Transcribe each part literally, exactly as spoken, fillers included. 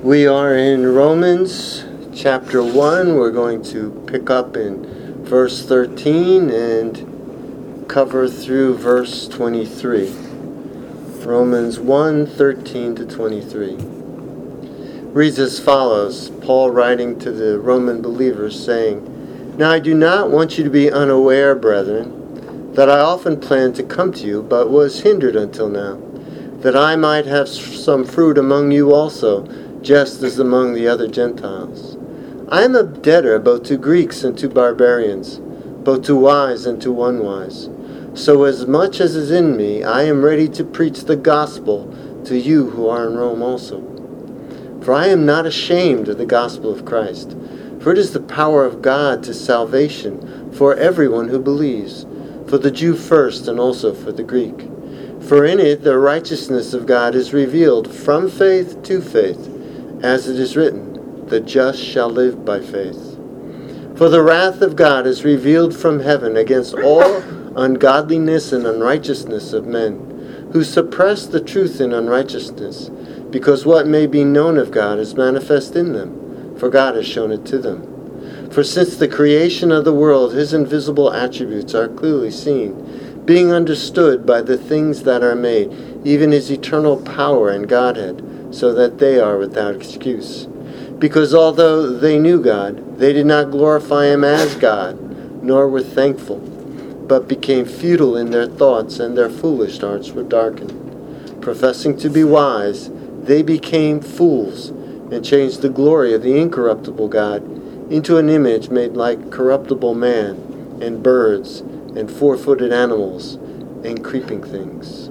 We are in Romans chapter one. We're going to pick up in verse thirteen and cover through verse twenty-three. Romans one, thirteen to twenty-three. Reads as follows, Paul writing to the Roman believers saying, "Now I do not want you to be unaware, brethren, that I often planned to come to you, but was hindered until now, that I might have some fruit among you also, just as among the other Gentiles. I am a debtor both to Greeks and to barbarians, both to wise and to unwise. So as much as is in me, I am ready to preach the gospel to you who are in Rome also. For I am not ashamed of the gospel of Christ, for it is the power of God to salvation for everyone who believes, for the Jew first and also for the Greek. For in it the righteousness of God is revealed from faith to faith, as it is written, the just shall live by faith. For the wrath of God is revealed from heaven against all ungodliness and unrighteousness of men, who suppress the truth in unrighteousness, because what may be known of God is manifest in them, for God has shown it to them. For since the creation of the world, his invisible attributes are clearly seen, being understood by the things that are made, even his eternal power and Godhead, so that they are without excuse. Because although they knew God, they did not glorify him as God, nor were thankful, but became futile in their thoughts, and their foolish hearts were darkened. Professing to be wise, they became fools, and changed the glory of the incorruptible God into an image made like corruptible man, and birds, and four-footed animals, and creeping things."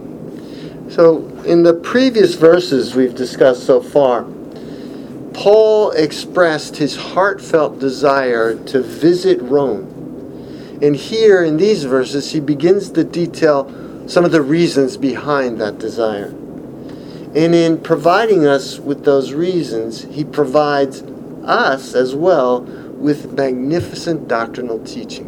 So, in the previous verses we've discussed so far, Paul expressed his heartfelt desire to visit Rome. And here in these verses, he begins to detail some of the reasons behind that desire. And in providing us with those reasons, he provides us as well with magnificent doctrinal teaching.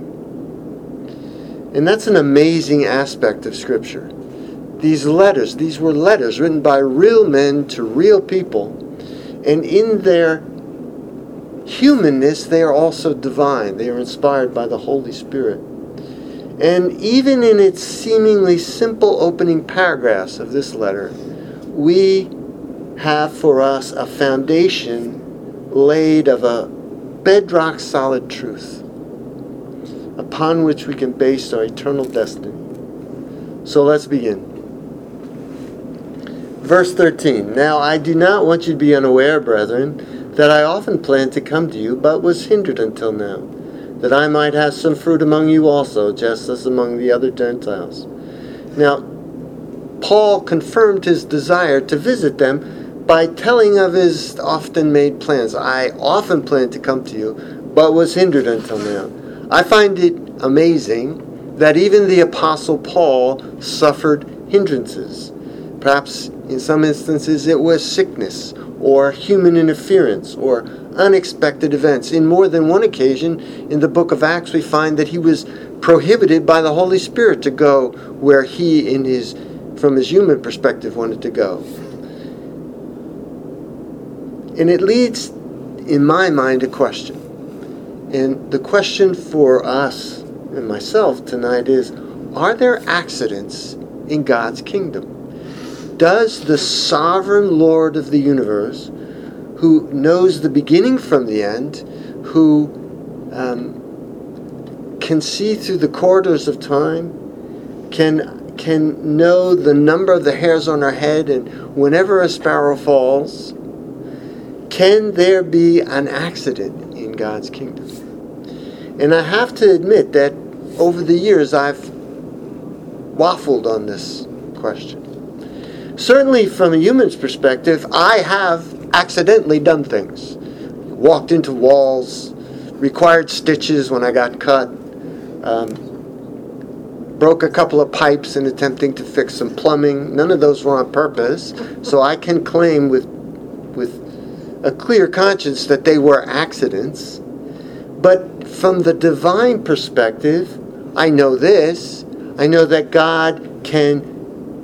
And that's an amazing aspect of Scripture. These letters, these were letters written by real men to real people, and in their humanness, they are also divine. They are inspired by the Holy Spirit. And even in its seemingly simple opening paragraphs of this letter, we have for us a foundation laid of a bedrock solid truth upon which we can base our eternal destiny. So let's begin. Verse thirteen, "Now I do not want you to be unaware, brethren, that I often planned to come to you, but was hindered until now, that I might have some fruit among you also, just as among the other Gentiles." Now, Paul confirmed his desire to visit them by telling of his often made plans. "I often planned to come to you, but was hindered until now." I find it amazing that even the Apostle Paul suffered hindrances. Perhaps in some instances it was sickness or human interference or unexpected events. In more than one occasion in the book of Acts we find that he was prohibited by the Holy Spirit to go where he, in his, from his human perspective, wanted to go. And it leads, in my mind, a question. And the question for us and myself tonight is, are there accidents in God's kingdom? Does the sovereign Lord of the universe, who knows the beginning from the end, who um, can see through the corridors of time, can can know the number of the hairs on our head, and whenever a sparrow falls, can there be an accident in God's kingdom? And I have to admit that over the years I've waffled on this question. Certainly from a human's perspective, I have accidentally done things. Walked into walls, required stitches when I got cut, um, broke a couple of pipes in attempting to fix some plumbing. None of those were on purpose, so I can claim with, with a clear conscience that they were accidents. But from the divine perspective, I know this. I know that God can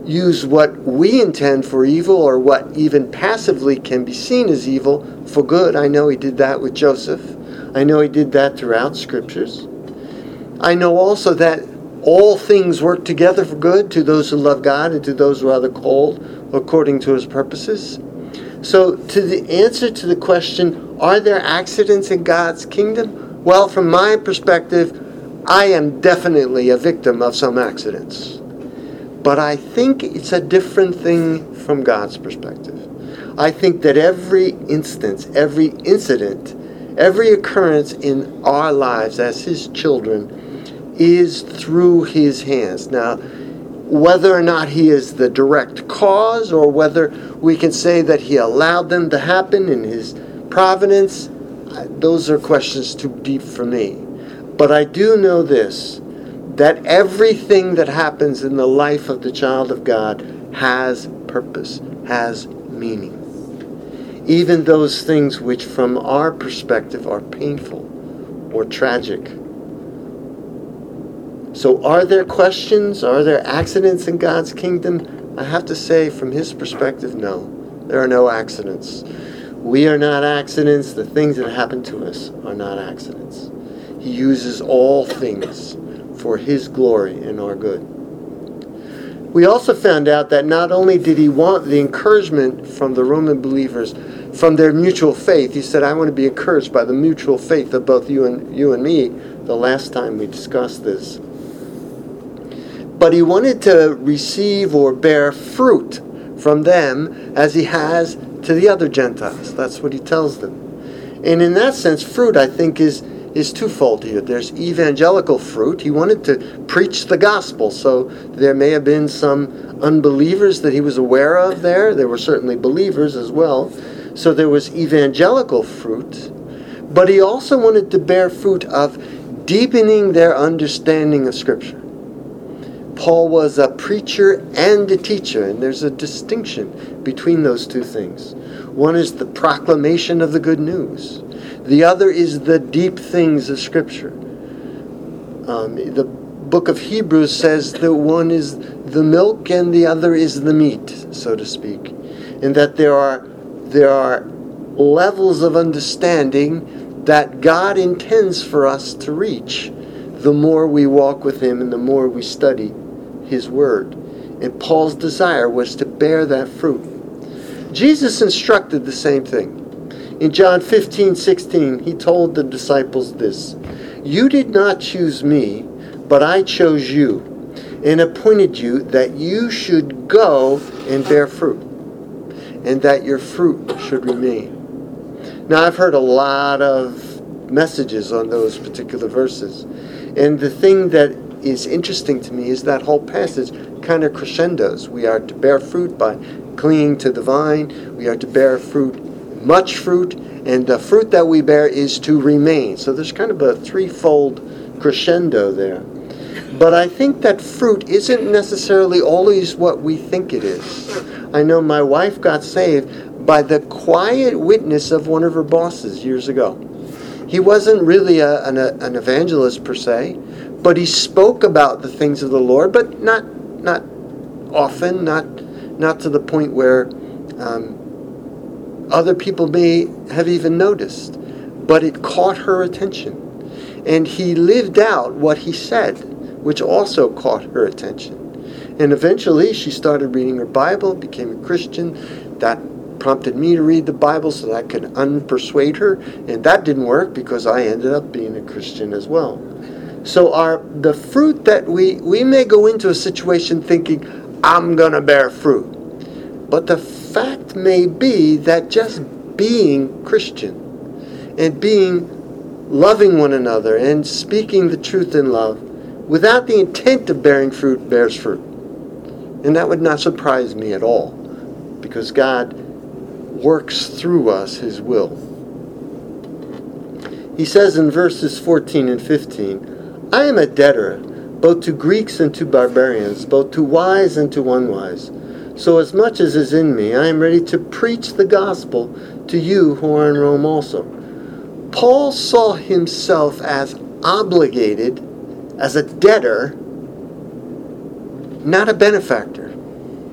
use what we intend for evil, or what even passively can be seen as evil, for good. I know he did that with Joseph. I know he did that throughout Scriptures. I know also that all things work together for good to those who love God and to those who are the called according to his purposes. So to the answer to the question, are there accidents in God's kingdom? Well, from my perspective, I am definitely a victim of some accidents. But I think it's a different thing from God's perspective. I think that every instance, every incident, every occurrence in our lives as his children is through his hands. Now, whether or not he is the direct cause, or whether we can say that he allowed them to happen in his providence, those are questions too deep for me. But I do know this, that everything that happens in the life of the child of God has purpose, has meaning. Even those things which from our perspective are painful or tragic. So are there questions? Are there accidents in God's kingdom? I have to say, from his perspective, no. There are no accidents. We are not accidents. The things that happen to us are not accidents. He uses all things for his glory and our good. We also found out that not only did he want the encouragement from the Roman believers, from their mutual faith. He said, I want to be encouraged by the mutual faith of both you and you and me, the last time we discussed this. But he wanted to receive or bear fruit from them as he has to the other Gentiles. That's what he tells them. And in that sense, fruit, I think, is is twofold here. There's evangelical fruit. He wanted to preach the gospel, so there may have been some unbelievers that he was aware of there. There were certainly believers as well. So there was evangelical fruit. But he also wanted to bear fruit of deepening their understanding of Scripture. Paul was a preacher and a teacher, and there's a distinction between those two things. One is the proclamation of the good news. The other is the deep things of Scripture. Um, the book of Hebrews says that one is the milk and the other is the meat, so to speak. And that there are, there are levels of understanding that God intends for us to reach the more we walk with him and the more we study his word. And Paul's desire was to bear that fruit. Jesus instructed the same thing. In John fifteen sixteen, he told the disciples this, You did not choose me, but I chose you, and appointed you that you should go and bear fruit, and that your fruit should remain. Now, I've heard a lot of messages on those particular verses, and the thing that is interesting to me is that whole passage kind of crescendos. We are to bear fruit by clinging to the vine. We are to bear fruit, much fruit, and the fruit that we bear is to remain. So there's kind of a threefold crescendo there. But I think that fruit isn't necessarily always what we think it is. I know my wife got saved by the quiet witness of one of her bosses years ago. He wasn't really a, an, a, an evangelist per se, but he spoke about the things of the Lord, but not not often, not not to the point where um, other people may have even noticed. But it caught her attention. And he lived out what he said, which also caught her attention. And eventually she started reading her Bible, became a Christian. That prompted me to read the Bible so that I could unpersuade her. And that didn't work because I ended up being a Christian as well. So our the fruit that we, we may go into a situation thinking, I'm going to bear fruit. But the fact may be that just being Christian and being loving one another and speaking the truth in love without the intent of bearing fruit bears fruit. And that would not surprise me at all, because God works through us his will. He says in verses fourteen and fifteen, I am a debtor both to Greeks and to barbarians, both to wise and to unwise. So as much as is in me, I am ready to preach the gospel to you who are in Rome also. Paul saw himself as obligated, as a debtor, not a benefactor.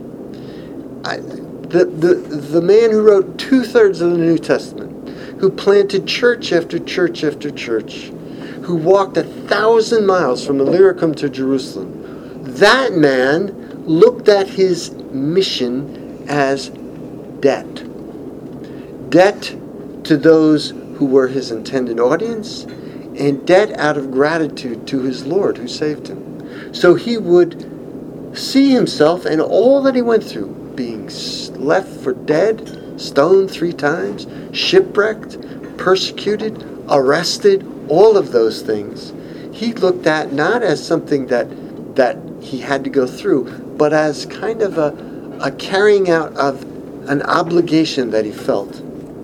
I, the, the, the man who wrote two-thirds of the New Testament, who planted church after church after church, who walked a thousand miles from Illyricum to Jerusalem, that man looked at his mission as debt. Debt to those who were his intended audience, and debt out of gratitude to his Lord who saved him. So he would see himself and all that he went through, being left for dead, stoned three times, shipwrecked, persecuted, arrested, all of those things. He looked at not as something that that he had to go through, but as kind of a, a carrying out of an obligation that he felt.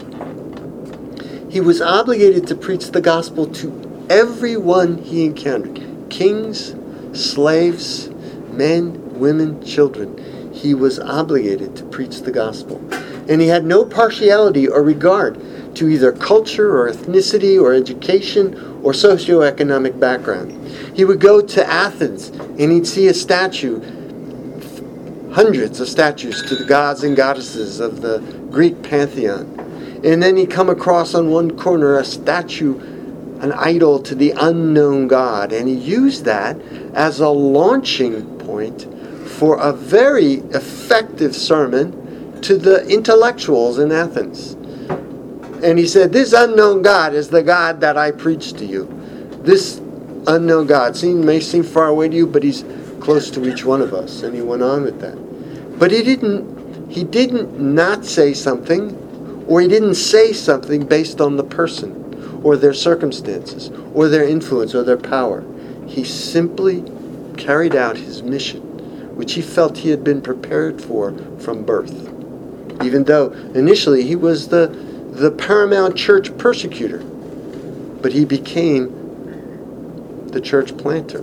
He was obligated to preach the gospel to everyone he encountered. Kings, slaves, men, women, children. He was obligated to preach the gospel. And he had no partiality or regard to either culture or ethnicity or education or socioeconomic background. He would go to Athens and he'd see a statue, hundreds of statues to the gods and goddesses of the Greek pantheon. And then he'd come across on one corner a statue, an idol to the unknown God. And he used that as a launching point for a very effective sermon to the intellectuals in Athens. And he said, this unknown God is the God that I preach to you. This unknown God seem, may seem far away to you, but he's close to each one of us. And he went on with that. But he didn't, he didn't not say something, or he didn't say something based on the person, or their circumstances, or their influence, or their power. He simply carried out his mission, which he felt he had been prepared for from birth. Even though initially he was the, the paramount church persecutor, but he became the church planter.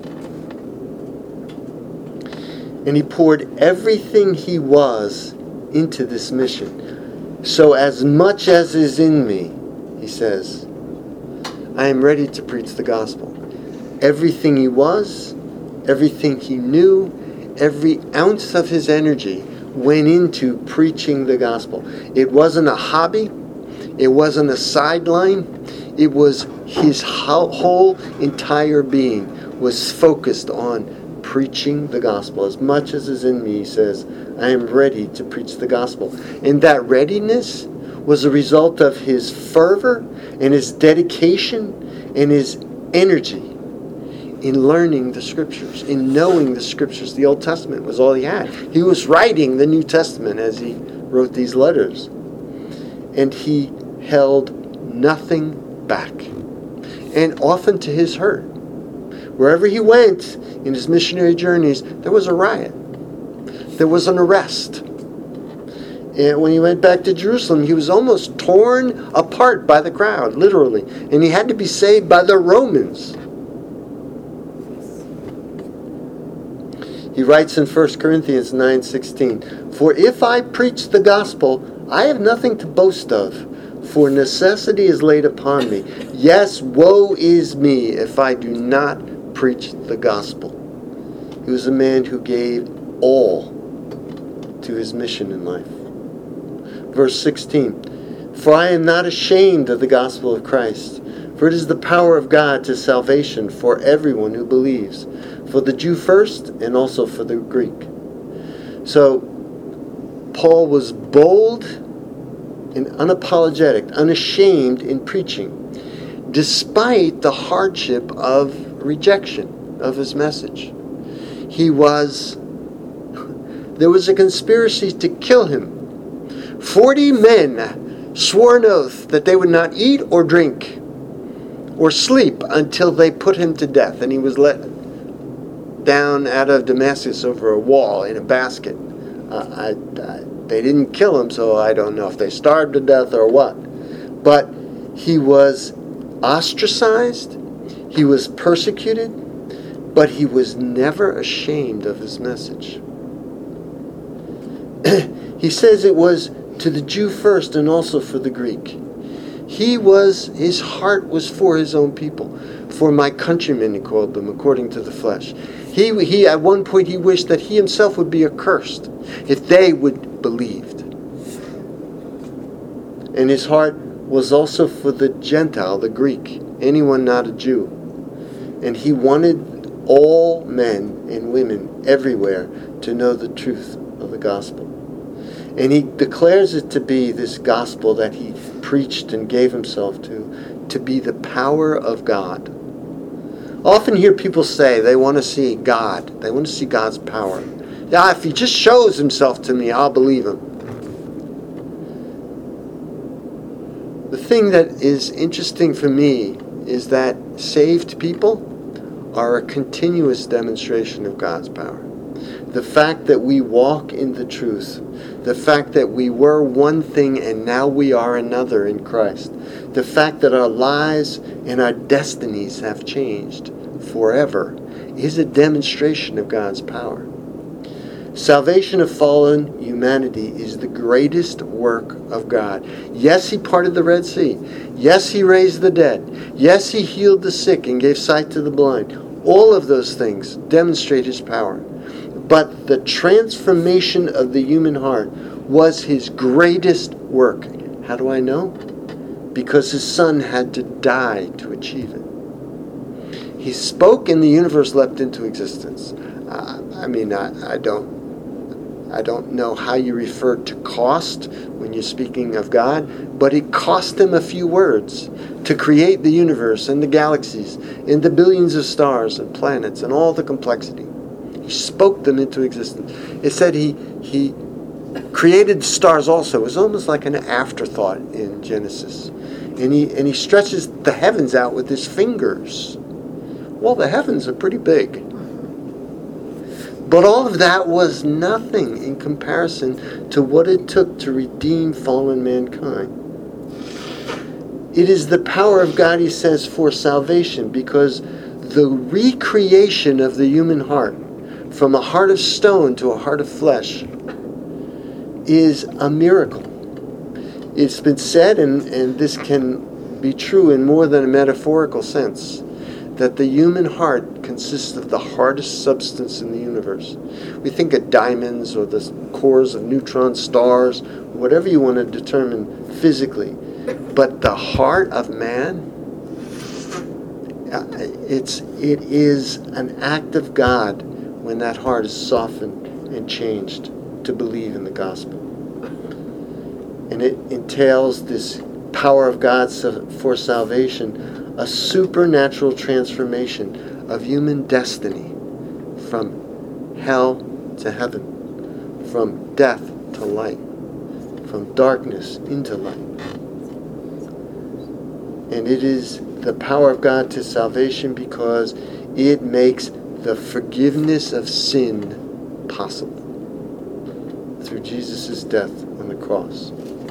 And he poured everything he was into this mission. So as much as is in me, he says, I am ready to preach the gospel. Everything he was, everything he knew, every ounce of his energy went into preaching the gospel. It wasn't a hobby. It wasn't a sideline. It was his whole entire being was focused on preaching the gospel. As much as is in me, he says, I am ready to preach the gospel. And that readiness was a result of his fervor and his dedication and his energy in learning the scriptures, in knowing the scriptures. The Old Testament was all he had. He was writing the New Testament as he wrote these letters. And he held nothing back. And often to his hurt. Wherever he went in his missionary journeys, there was a riot. There was an arrest. And when he went back to Jerusalem, he was almost torn apart by the crowd, literally. And he had to be saved by the Romans. He writes in First Corinthians nine sixteen, For if I preach the gospel, I have nothing to boast of, for necessity is laid upon me. Yes, woe is me if I do not preach the gospel. He was a man who gave all to his mission in life. Verse sixteen, For I am not ashamed of the gospel of Christ, for it is the power of God to salvation for everyone who believes, for the Jew first and also for the Greek. So, Paul was bold and unapologetic, unashamed in preaching, despite the hardship of rejection of his message. He was, there was a conspiracy to kill him. Forty men swore an oath that they would not eat or drink or sleep until they put him to death. And he was let down out of Damascus over a wall in a basket. Uh, I, I, they didn't kill him, so I don't know if they starved to death or what. But he was ostracized, he was persecuted, but he was never ashamed of his message. He says it was to the Jew first and also for the Greek. He was, his heart was for his own people. For my countrymen, he called them, according to the flesh. He, he, at one point, he wished that he himself would be accursed if they would believed. And his heart was also for the Gentile, the Greek, anyone not a Jew. And he wanted all men and women everywhere to know the truth of the gospel. And he declares it to be this gospel that he preached and gave himself to, to be the power of God. I often hear people say they want to see God. They want to see God's power. Yeah, if he just shows himself to me, I'll believe him. The thing that is interesting for me is that saved people are a continuous demonstration of God's power. The fact that we walk in the truth, the fact that we were one thing and now we are another in Christ, the fact that our lives and our destinies have changed forever is a demonstration of God's power. Salvation of fallen humanity is the greatest work of God. Yes, he parted the Red Sea. Yes, he raised the dead. Yes, he healed the sick and gave sight to the blind. All of those things demonstrate his power. But the transformation of the human heart was his greatest work. How do I know? Because his son had to die to achieve it. He spoke and the universe leapt into existence. Uh, I mean, I, I don't I don't know how you refer to cost when you're speaking of God, but it cost him a few words to create the universe and the galaxies and the billions of stars and planets and all the complexity. He spoke them into existence. It said he he created the stars also. It was almost like an afterthought in Genesis. And he and he stretches the heavens out with his fingers. Well, the heavens are pretty big. But all of that was nothing in comparison to what it took to redeem fallen mankind. It is the power of God, he says, for salvation, because the recreation of the human heart from a heart of stone to a heart of flesh is a miracle. It's been said, and, and this can be true in more than a metaphorical sense, that the human heart consists of the hardest substance in the universe. We think of diamonds or the cores of neutron stars, whatever you want to determine physically. But the heart of man, it's it is an act of God when that heart is softened and changed to believe in the gospel. And it entails this power of God for salvation, a supernatural transformation of human destiny from hell to heaven, from death to light, from darkness into light. And it is the power of God to salvation because it makes the forgiveness of sin possible through Jesus' death on the cross.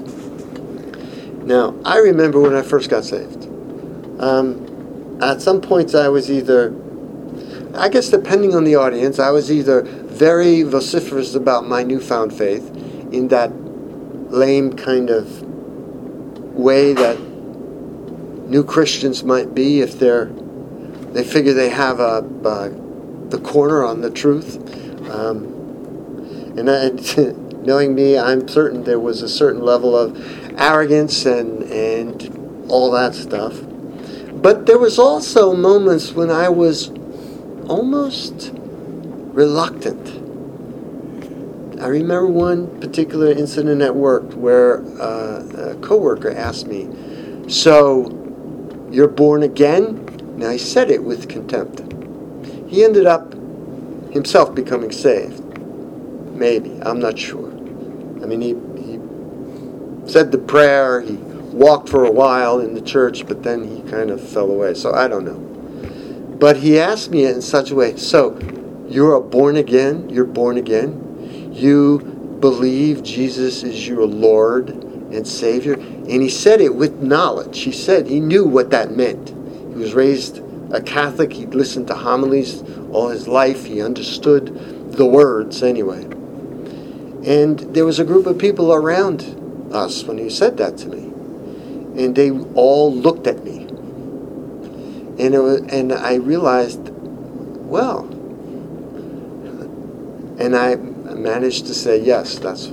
Now, I remember when I first got saved. Um, at some points I was either, I guess depending on the audience, I was either very vociferous about my newfound faith in that lame kind of way that new Christians might be if they're, they figure they have a, a the corner on the truth. Um, and I, knowing me, I'm certain there was a certain level of arrogance and and all that stuff. But there was also moments when I was almost reluctant. I remember one particular incident at work where uh, a coworker asked me, "So, you're born again?" Now, he said it with contempt. He ended up himself becoming saved. Maybe. I'm not sure. I mean, he, he said the prayer, he walked for a while in the church, but then he kind of fell away. So I don't know. But he asked me in such a way, "So, you're a born again? You're born again? You believe Jesus is your Lord and Savior?" And he said it with knowledge. He said he knew what that meant. He was raised a Catholic. He'd listened to homilies all his life. He understood the words anyway. And there was a group of people around us when he said that to me. And they all looked at me. And it was, and I realized, well, and I managed to say, yes, that's what I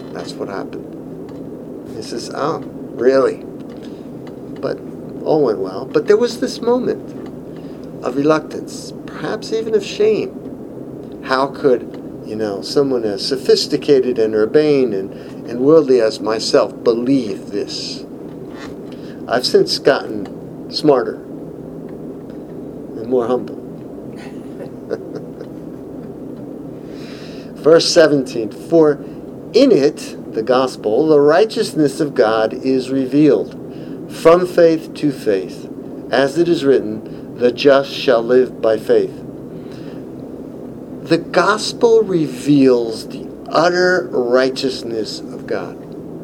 That's what happened. He says, oh, really? But all went well. But there was this moment of reluctance, perhaps even of shame. How could, you know, someone as sophisticated and urbane and, and worldly as myself believe this? I've since gotten smarter and more humble. Verse seventeen, for in it, the gospel, the righteousness of God is revealed, from faith to faith, as it is written, the just shall live by faith. The gospel reveals the utter righteousness of God.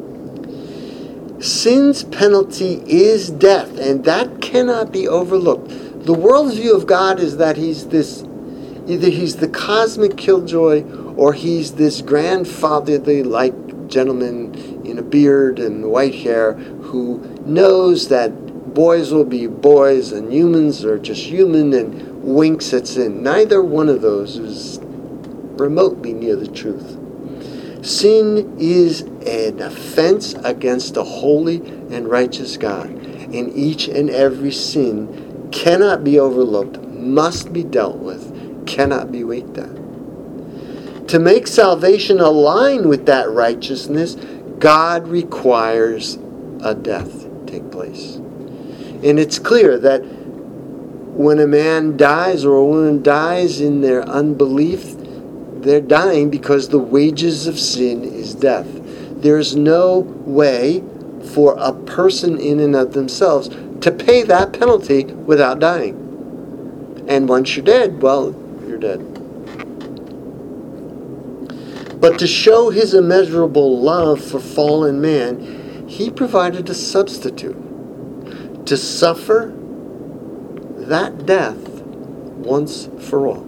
Sin's penalty is death, and that cannot be overlooked. The world's view of God is that he's this, either he's the cosmic killjoy, or he's this grandfatherly-like gentleman in a beard and white hair who knows that boys will be boys and humans are just human and winks at sin. Neither one of those is remotely near the truth. Sin is an offense against a holy and righteous God, and each and every sin cannot be overlooked, must be dealt with, cannot be winked at. To make salvation align with that righteousness, God requires a death take place. And it's clear that when a man dies or a woman dies in their unbelief, they're dying because the wages of sin is death. There's no way for a person in and of themselves to pay that penalty without dying. And once you're dead, well, you're dead. But to show his immeasurable love for fallen man, he provided a substitute to suffer that death once for all.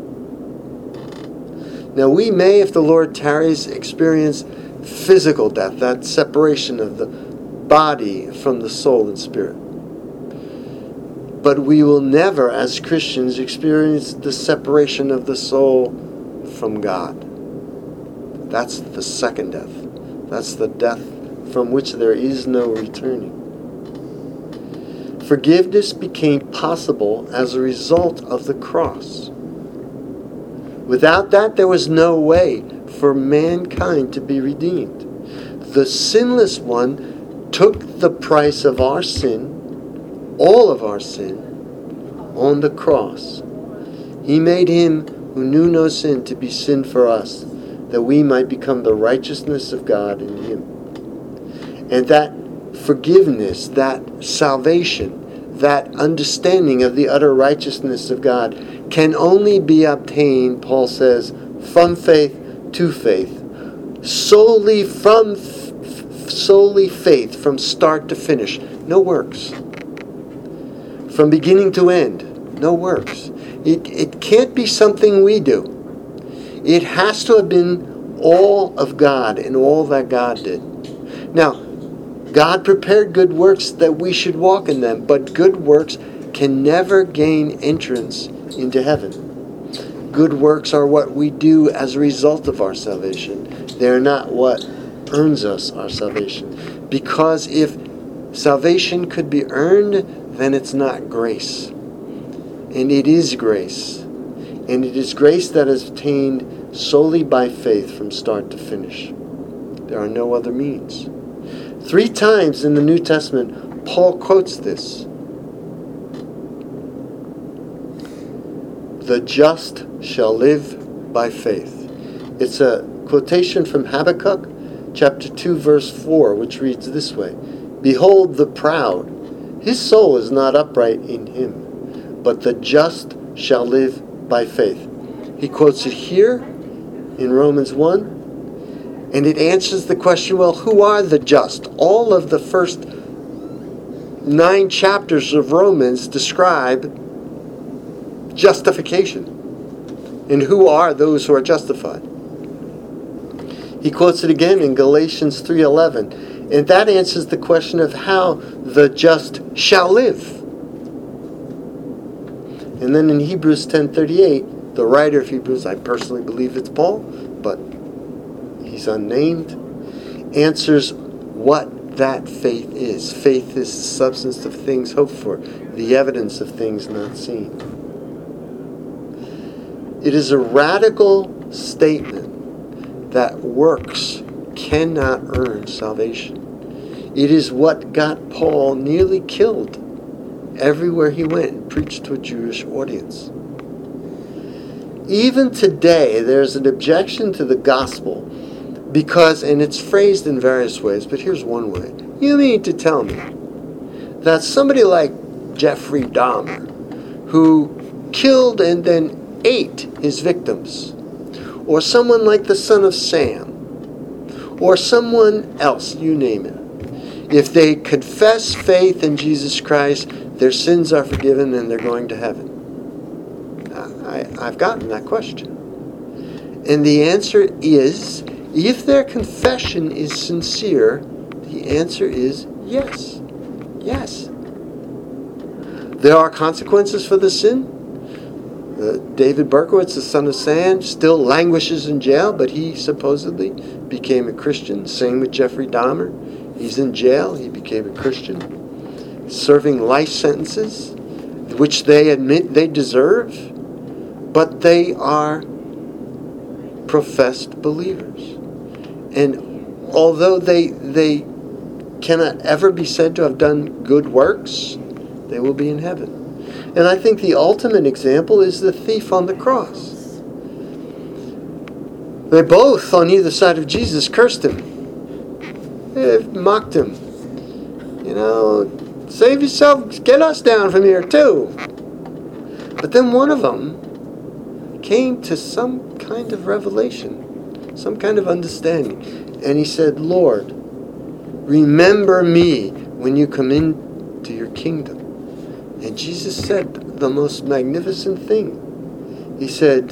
Now we may, if the Lord tarries, experience physical death, that separation of the body from the soul and spirit. But we will never, as Christians, experience the separation of the soul from God. That's the second death. That's the death from which there is no returning. Forgiveness became possible as a result of the cross. Without that, there was no way for mankind to be redeemed. The sinless one took the price of our sin, all of our sin, on the cross. He made him who knew no sin to be sin for us, that we might become the righteousness of God in him. And that forgiveness, that salvation, that understanding of the utter righteousness of God can only be obtained, Paul says, from faith to faith. Solely from solely faith, from start to finish. No works. From beginning to end. No works. It, it can't be something we do. It has to have been all of God and all that God did. Now, God prepared good works that we should walk in them, but good works can never gain entrance into heaven. Good works are what we do as a result of our salvation. They're not what earns us our salvation. Because if salvation could be earned, then it's not grace. And it is grace. And it is grace that is obtained solely by faith from start to finish. There are no other means. Three times in the New Testament, Paul quotes this. The just shall live by faith. It's a quotation from Habakkuk, chapter two, verse four, which reads this way. Behold the proud, his soul is not upright in him, but the just shall live by faith. He quotes it here in Romans one, and it answers the question, well, who are the just? All of the first nine chapters of Romans describe justification. And who are those who are justified? He quotes it again in Galatians three eleven, and that answers the question of how the just shall live. And then in Hebrews ten thirty-eight, the writer of Hebrews, I personally believe it's Paul, but he's unnamed. answers what that faith is. Faith is the substance of things hoped for, the evidence of things not seen. It is a radical statement that works cannot earn salvation. It is what got Paul nearly killed everywhere he went and preached to a Jewish audience. Even today, there's an objection to the gospel because, and it's phrased in various ways, but here's one way. You mean to tell me that somebody like Jeffrey Dahmer, who killed and then ate his victims, or someone like the son of Sam, or someone else, you name it, if they confess faith in Jesus Christ, their sins are forgiven and they're going to heaven? I, I've gotten that question. And the answer is, if their confession is sincere, the answer is yes. Yes. There are consequences for the sin. Uh, David Berkowitz, the son of Sam, still languishes in jail, but he supposedly became a Christian. Same with Jeffrey Dahmer. He's in jail. He became a Christian, serving life sentences, which they admit they deserve. But they are professed believers. And although they they cannot ever be said to have done good works, they will be in heaven. And I think the ultimate example is the thief on the cross. They both, on either side of Jesus, cursed him. They mocked him. You know, save yourself, get us down from here too. But then one of them came to some kind of revelation, some kind of understanding. And he said, Lord, remember me when you come into your kingdom. And Jesus said the most magnificent thing. He said,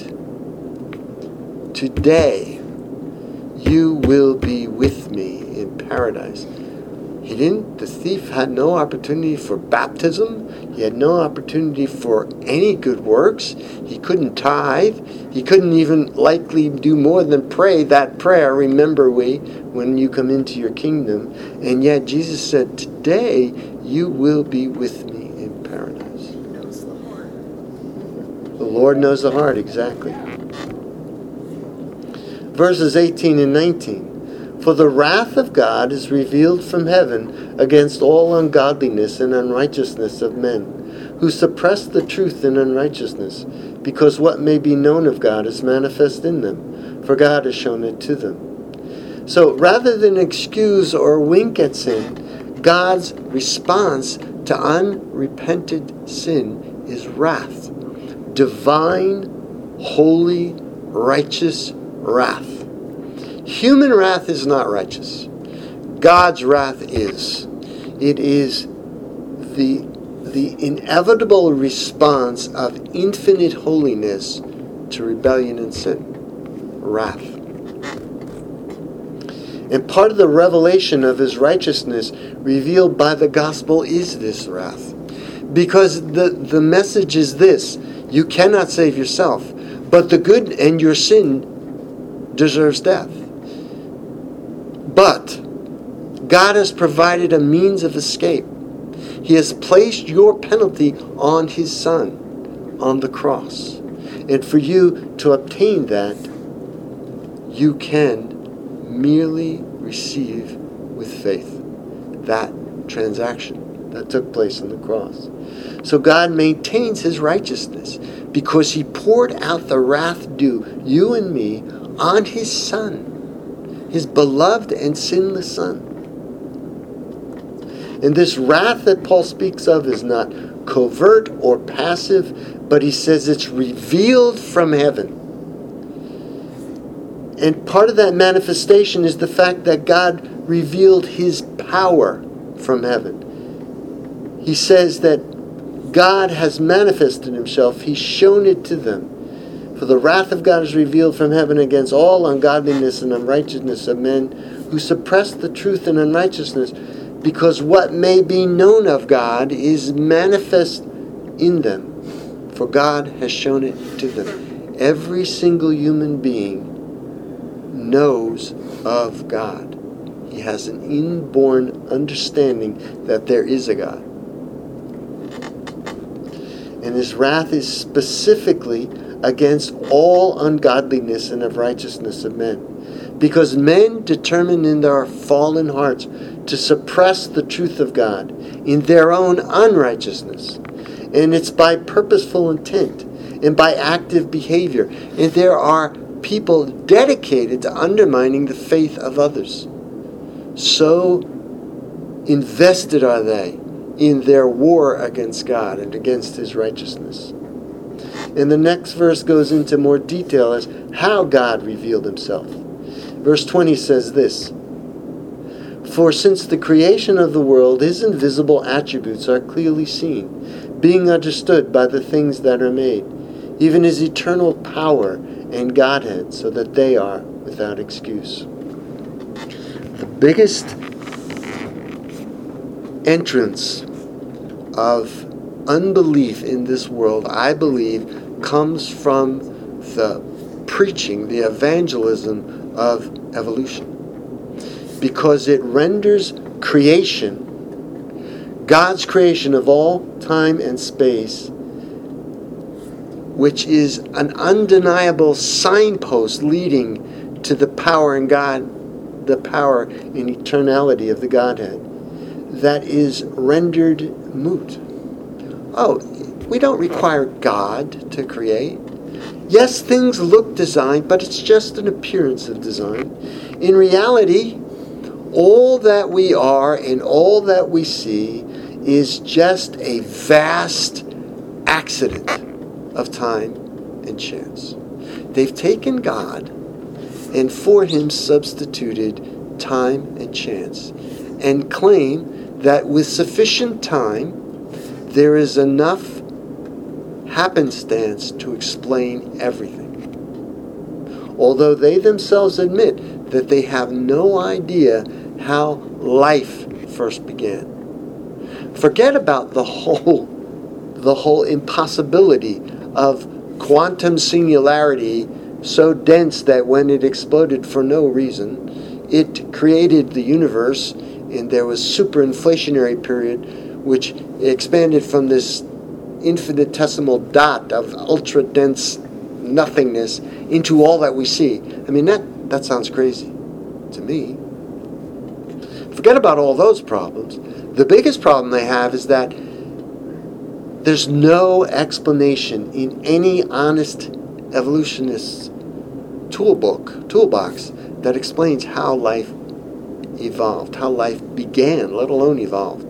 today you will be with me in paradise. He didn't, the thief had no opportunity for baptism. He had no opportunity for any good works. He couldn't tithe. He couldn't even likely do more than pray that prayer, remember we, when you come into your kingdom. And yet Jesus said, today you will be with me in paradise. He knows the heart. The Lord knows the heart, exactly. Verses eighteen and nineteen. For the wrath of God is revealed from heaven against all ungodliness and unrighteousness of men, who suppress the truth in unrighteousness, because what may be known of God is manifest in them, for God has shown it to them. So rather than excuse or wink at sin, God's response to unrepented sin is wrath. Divine, holy, righteous wrath. Human wrath is not righteous. God's wrath is. It is the, the inevitable response of infinite holiness to rebellion and sin. Wrath. And part of the revelation of his righteousness revealed by the gospel is this wrath. Because the, the message is this: you cannot save yourself, but the good and your sin deserves death. But God has provided a means of escape. He has placed your penalty on his Son on the cross. And for you to obtain that, you can merely receive with faith that transaction that took place on the cross. So God maintains his righteousness because he poured out the wrath due you and me on his Son, his beloved and sinless Son. And this wrath that Paul speaks of is not covert or passive, but he says it's revealed from heaven. And part of that manifestation is the fact that God revealed his power from heaven. He says that God has manifested himself. He's shown it to them. For the wrath of God is revealed from heaven against all ungodliness and unrighteousness of men who suppress the truth in unrighteousness, because what may be known of God is manifest in them, for God has shown it to them. Every single human being knows of God. He has an inborn understanding that there is a God. And his wrath is specifically against all ungodliness and of righteousness of men. Because men determine in their fallen hearts to suppress the truth of God in their own unrighteousness. And it's by purposeful intent and by active behavior. And there are people dedicated to undermining the faith of others. So invested are they in their war against God and against his righteousness. And the next verse goes into more detail as how God revealed himself. Verse twenty says this: For since the creation of the world, his invisible attributes are clearly seen, being understood by the things that are made, even his eternal power and Godhead, so that they are without excuse. The biggest entrance of unbelief in this world, I believe, comes from the preaching, the evangelism of evolution. Because it renders creation, God's creation of all time and space, which is an undeniable signpost leading to the power in God, the power and eternality of the Godhead, that is rendered moot. Oh, we don't require God to create. Yes, things look designed, but it's just an appearance of design. In reality, all that we are and all that we see is just a vast accident of time and chance. They've taken God and for him substituted time and chance, and claim that with sufficient time there is enough happenstance to explain everything. Although they themselves admit that they have no idea how life first began. Forget about the whole the whole impossibility of quantum singularity so dense that when it exploded for no reason, it created the universe, and there was superinflationary period which expanded from this infinitesimal dot of ultra-dense nothingness into all that we see. I mean, that, that sounds crazy to me. Forget about all those problems. The biggest problem they have is that there's no explanation in any honest evolutionist's toolbook, toolbox that explains how life evolved, how life began, let alone evolved.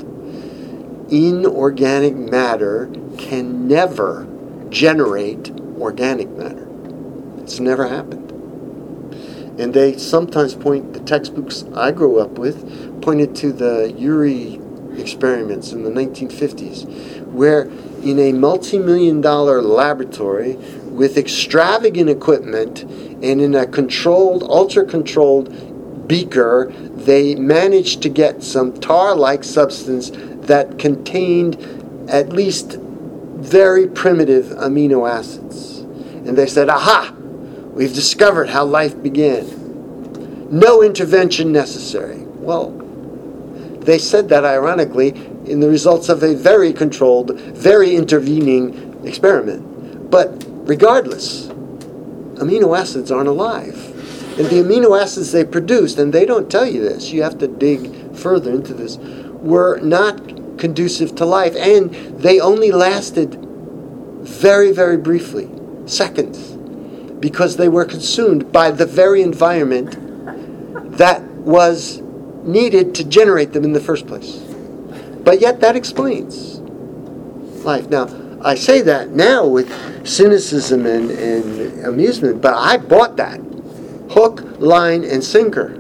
Inorganic matter can never generate organic matter. It's never happened. And they sometimes point, the textbooks I grew up with, pointed to the Urey experiments in the nineteen fifties, where in a multi-million dollar laboratory with extravagant equipment and in a controlled, ultra-controlled beaker, they managed to get some tar-like substance that contained at least very primitive amino acids. And they said, aha, we've discovered how life began. No intervention necessary. Well, they said that ironically in the results of a very controlled, very intervening experiment. But regardless, amino acids aren't alive. And the amino acids they produced, and they don't tell you this, you have to dig further into this, were not conducive to life, and they only lasted very, very briefly, seconds, because they were consumed by the very environment that was needed to generate them in the first place. But yet that explains life. Now, I say that now with cynicism and, and amusement, but I bought that. Hook, line, and sinker.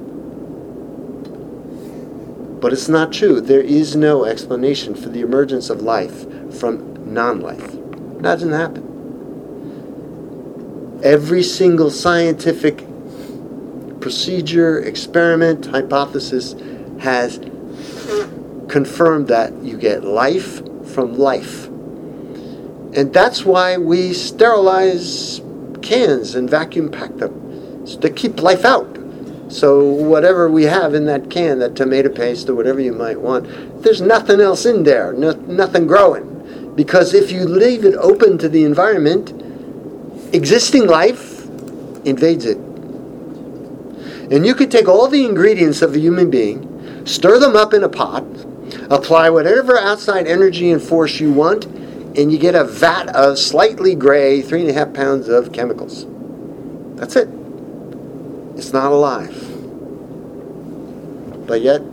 But it's not true. There is no explanation for the emergence of life from non-life. That doesn't happen. Every single scientific procedure, experiment, hypothesis has confirmed that you get life from life. And that's why we sterilize cans and vacuum pack them, so to keep life out, So whatever we have in that can, that tomato paste or whatever you might want, there's nothing else in there, no, nothing growing. Because if you leave it open to the environment, existing life invades it. And you could take all the ingredients of a human being, stir them up in a pot, apply whatever outside energy and force you want, and you get a vat of slightly gray, three and a half pounds of chemicals. That's it. It's not alive. But yet,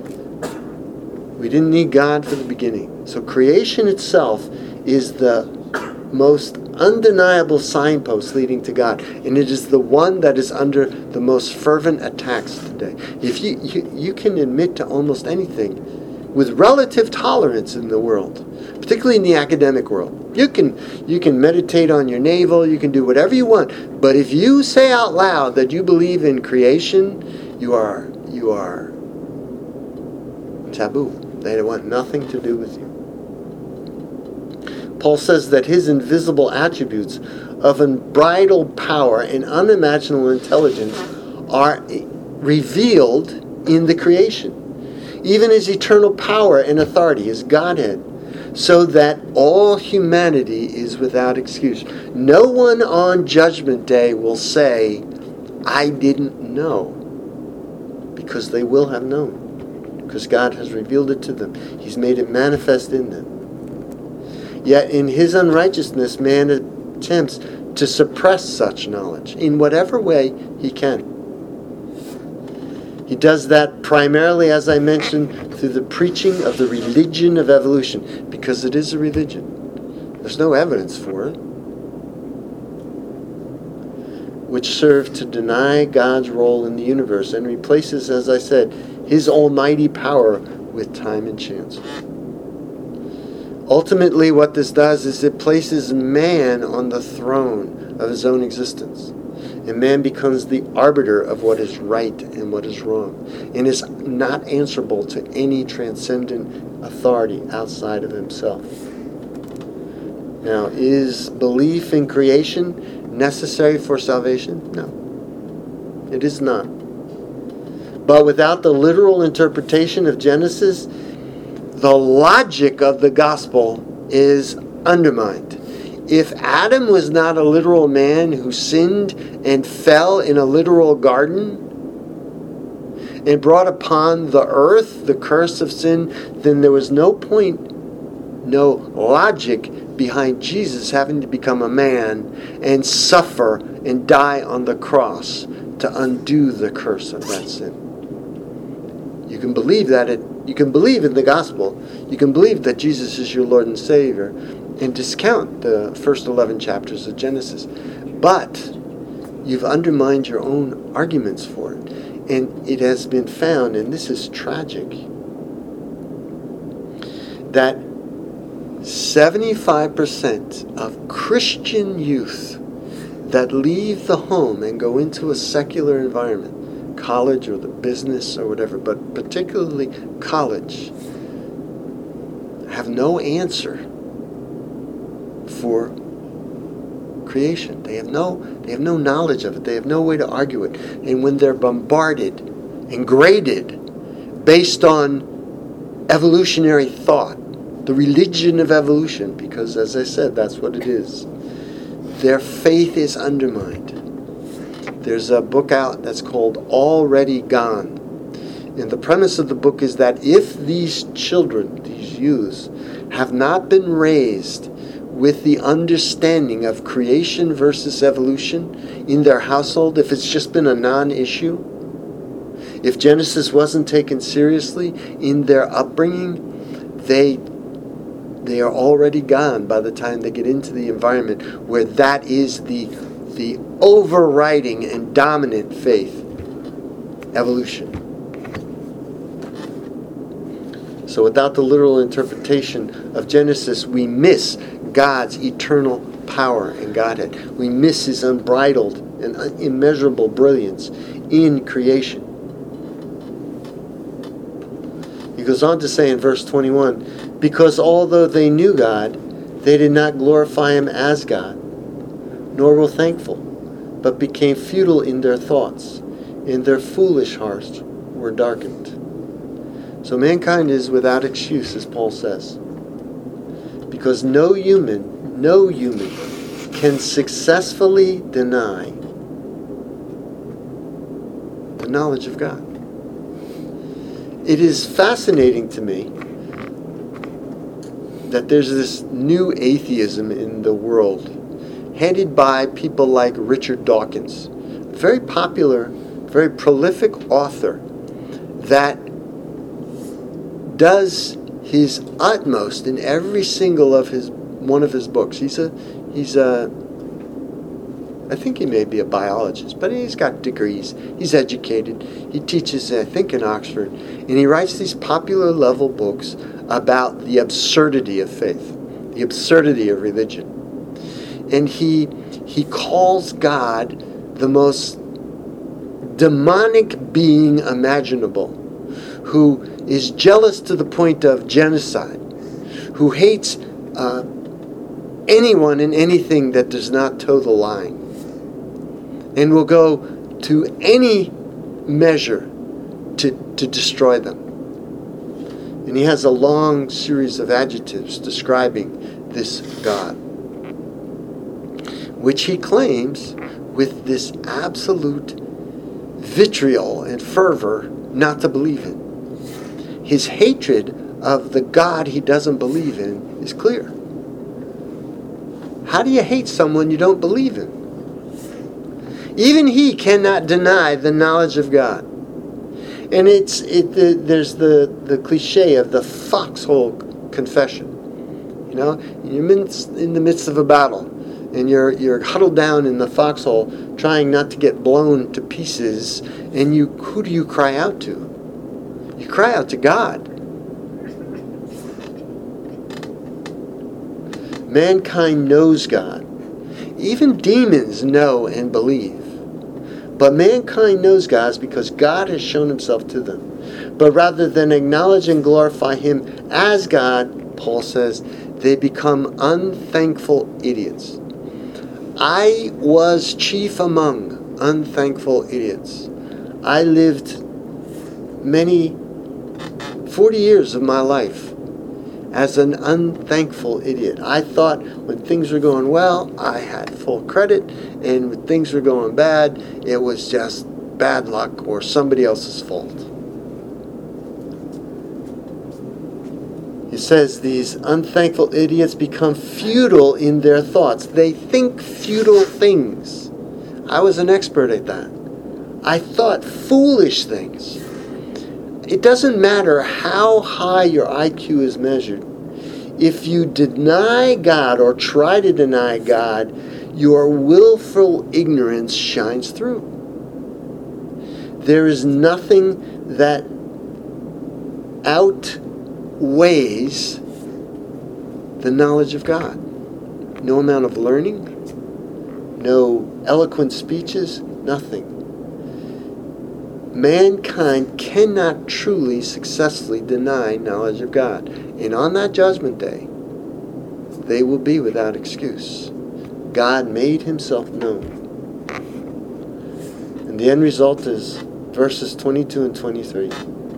we didn't need God for the beginning. So creation itself is the most undeniable signpost leading to God. And it is the one that is under the most fervent attacks today. If you, you, you can admit to almost anything with relative tolerance in the world, particularly in the academic world. You can you can meditate on your navel, you can do whatever you want, but if you say out loud that you believe in creation, you are you are taboo. They want nothing to do with you. Paul says that his invisible attributes of unbridled power and unimaginable intelligence are revealed in the creation. Even his eternal power and authority, his Godhead, so that all humanity is without excuse. No one on Judgment Day will say, I didn't know, because they will have known, because God has revealed it to them. He's made it manifest in them. Yet in his unrighteousness, man attempts to suppress such knowledge in whatever way he can. He does that primarily, as I mentioned, through the preaching of the religion of evolution, because it is a religion. There's no evidence for it, which serve to deny God's role in the universe and replaces, as I said, his almighty power with time and chance. Ultimately, what this does is it places man on the throne of his own existence. And man becomes the arbiter of what is right and what is wrong, and is not answerable to any transcendent authority outside of himself. Now, is belief in creation necessary for salvation? No. It is not. But without the literal interpretation of Genesis, the logic of the gospel is undermined. If Adam was not a literal man who sinned and fell in a literal garden and brought upon the earth the curse of sin, then there was no point, no logic behind Jesus having to become a man and suffer and die on the cross to undo the curse of that sin. You can believe that it, you can believe in the gospel. You can believe that Jesus is your Lord and Savior, and discount the first eleven chapters of Genesis. But you've undermined your own arguments for it. And it has been found, and this is tragic, that seventy-five percent of Christian youth that leave the home and go into a secular environment, college or the business or whatever, but particularly college, have no answer for creation. They have no they have no knowledge of it. They have no way to argue it. And when they're bombarded and graded based on evolutionary thought, the religion of evolution, because as I said, that's what it is, their faith is undermined. There's a book out that's called Already Gone. And the premise of the book is that if these children, these youths, have not been raised with the understanding of creation versus evolution in their household, if it's just been a non-issue, if Genesis wasn't taken seriously in their upbringing, they they are already gone by the time they get into the environment where that is the the overriding and dominant faith, evolution. So without the literal interpretation of Genesis, we miss God's eternal power and Godhead. We miss his unbridled and immeasurable brilliance in creation. He goes on to say in verse twenty-one, because although they knew God, they did not glorify him as God, nor were thankful, but became futile in their thoughts, and their foolish hearts were darkened. So mankind is without excuse, as Paul says, because no human, no human can successfully deny the knowledge of God. It is fascinating to me that there's this new atheism in the world, headed by people like Richard Dawkins, a very popular, very prolific author that does his utmost in every single of his one of his books. He's a he's a I think he may be a biologist, but he's got degrees. He's educated. He teaches, I think, in Oxford, and he writes these popular level books about the absurdity of faith, the absurdity of religion. And he he calls God the most demonic being imaginable, who is jealous to the point of genocide, who hates uh, anyone and anything that does not toe the line, and will go to any measure to, to destroy them. And he has a long series of adjectives describing this God, which he claims with this absolute vitriol and fervor not to believe in. His hatred of the God he doesn't believe in is clear. How do you hate someone you don't believe in? Even he cannot deny the knowledge of God. And it's it. The, there's the, the cliche of the foxhole confession. You know, you're in the midst of a battle, and you're you're huddled down in the foxhole, trying not to get blown to pieces. And you, who do you cry out to? You cry out to God. Mankind knows God. Even demons know and believe. But mankind knows God because God has shown himself to them. But rather than acknowledge and glorify him as God, Paul says, they become unthankful idiots. I was chief among unthankful idiots. I lived many, forty years of my life as an unthankful idiot. I thought when things were going well, I had full credit, and when things were going bad, it was just bad luck or somebody else's fault. He says these unthankful idiots become futile in their thoughts. They think futile things. I was an expert at that. I thought foolish things. It doesn't matter how high your I Q is measured. If you deny God or try to deny God, your willful ignorance shines through. There is nothing that outweighs the knowledge of God. No amount of learning, no eloquent speeches, nothing. Mankind cannot truly successfully deny knowledge of God. And on that judgment day, they will be without excuse. God made himself known. And the end result is verses twenty-two and twenty-three.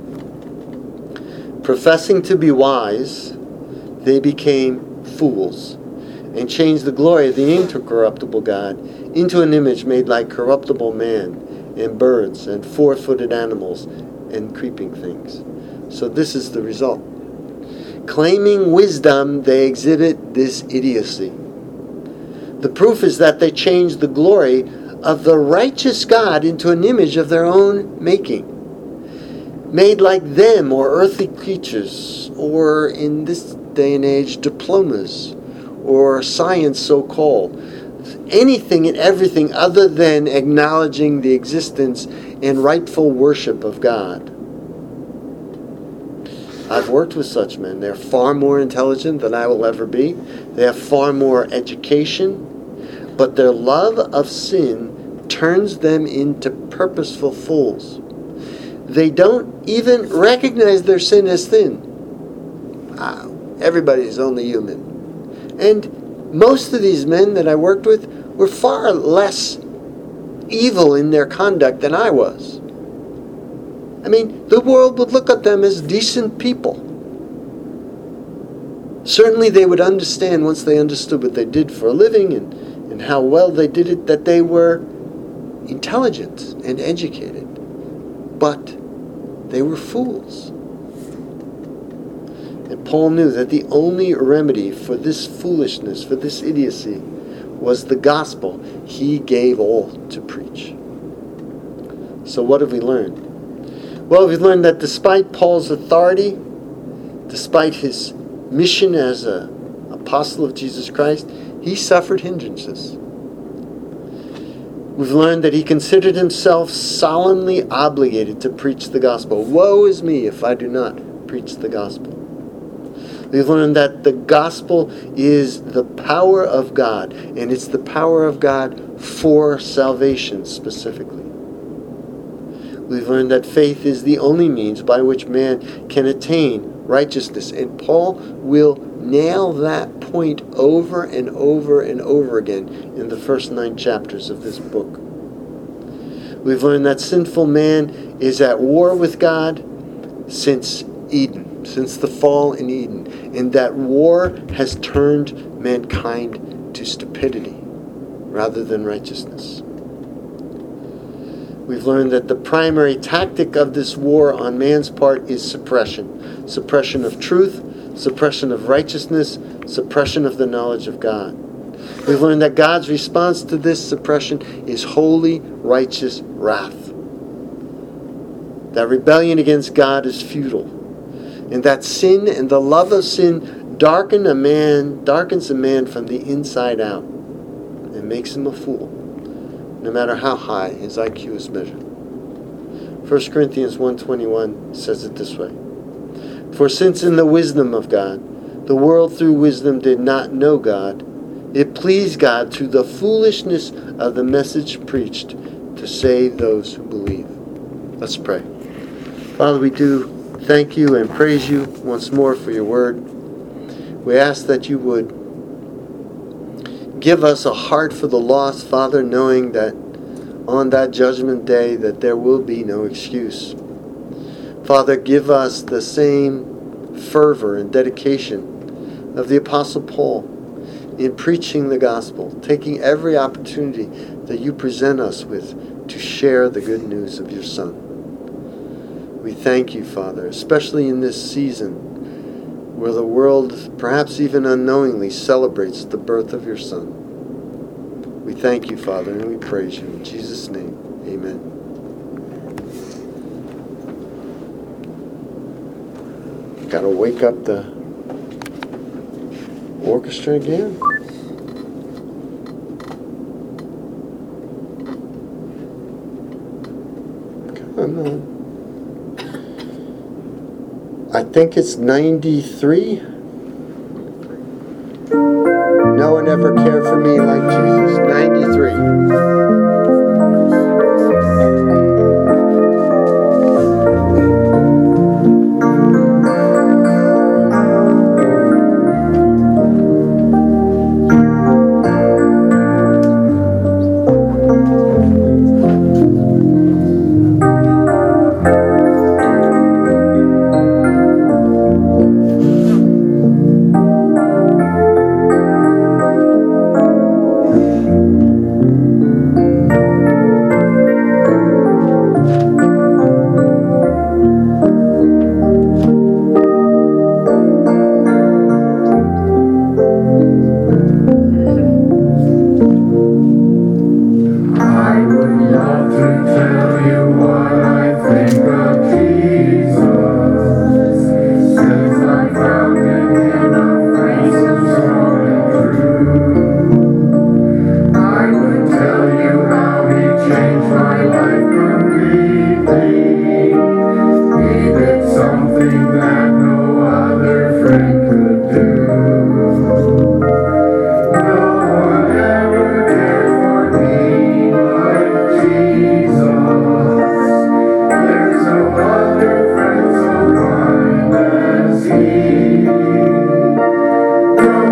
Professing to be wise, they became fools, and changed the glory of the incorruptible God into an image made like corruptible man, and birds, and four-footed animals, and creeping things. So this is the result. Claiming wisdom, they exhibit this idiocy. The proof is that they changed the glory of the righteous God into an image of their own making, made like them or earthly creatures, or in this day and age, diplomas, or science so-called. Anything and everything other than acknowledging the existence and rightful worship of God. I've worked with such men. They're far more intelligent than I will ever be. They have far more education. But their love of sin turns them into purposeful fools. They don't even recognize their sin as sin. Ah, everybody's only human. And most of these men that I worked with were far less evil in their conduct than I was. I mean, the world would look at them as decent people. Certainly they would understand, once they understood what they did for a living and, and how well they did it, that they were intelligent and educated. But they were fools. And Paul knew that the only remedy for this foolishness, for this idiocy, was the gospel he gave all to preach. So what have we learned? Well, we've learned that despite Paul's authority, despite his mission as an apostle of Jesus Christ, he suffered hindrances. We've learned that he considered himself solemnly obligated to preach the gospel. Woe is me if I do not preach the gospel. We've learned that the gospel is the power of God, and it's the power of God for salvation specifically. We've learned that faith is the only means by which man can attain righteousness. And Paul will nail that point over and over and over again in the first nine chapters of this book. We've learned that sinful man is at war with God since Eden, since the fall in Eden. And that war has turned mankind to stupidity rather than righteousness. We've learned that the primary tactic of this war on man's part is suppression. Suppression of truth, suppression of righteousness, suppression of the knowledge of God. We've learned that God's response to this suppression is holy, righteous wrath. That rebellion against God is futile. And that sin and the love of sin darken a man, darkens a man from the inside out and makes him a fool, no matter how high his I Q is measured. First Corinthians one twenty-one says it this way. For since in the wisdom of God, the world through wisdom did not know God, it pleased God through the foolishness of the message preached to save those who believe. Let's pray. Father, we do thank you and praise you once more for your word. We ask that you would give us a heart for the lost, Father, knowing that on that judgment day that there will be no excuse. Father, give us the same fervor and dedication of the Apostle Paul in preaching the gospel, taking every opportunity that you present us with to share the good news of your Son. We thank you, Father, especially in this season where the world, perhaps even unknowingly, celebrates the birth of your Son. We thank you, Father, and we praise you. In Jesus' name, amen. Got to wake up the orchestra again. Come on. I think it's ninety-three. No one ever cared for me like Jesus. ninety-three.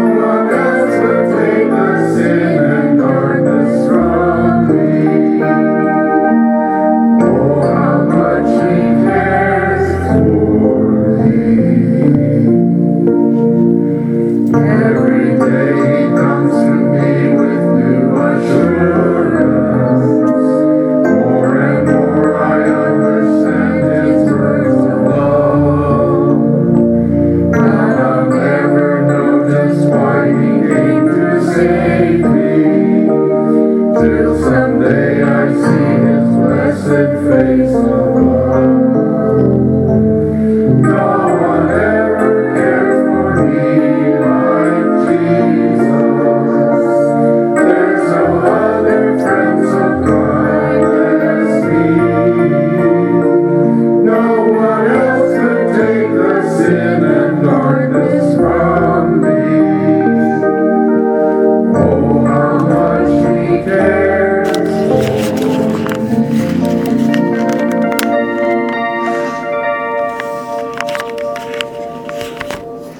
Take my sin and darkness from me.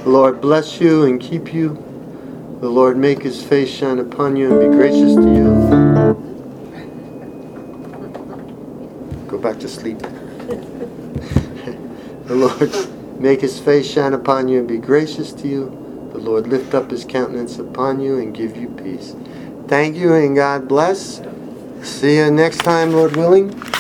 The Lord bless you and keep you. The Lord make his face shine upon you and be gracious to you. Go back to sleep. The Lord make his face shine upon you and be gracious to you. The Lord lift up his countenance upon you and give you peace. Thank you and God bless. See you next time, Lord willing.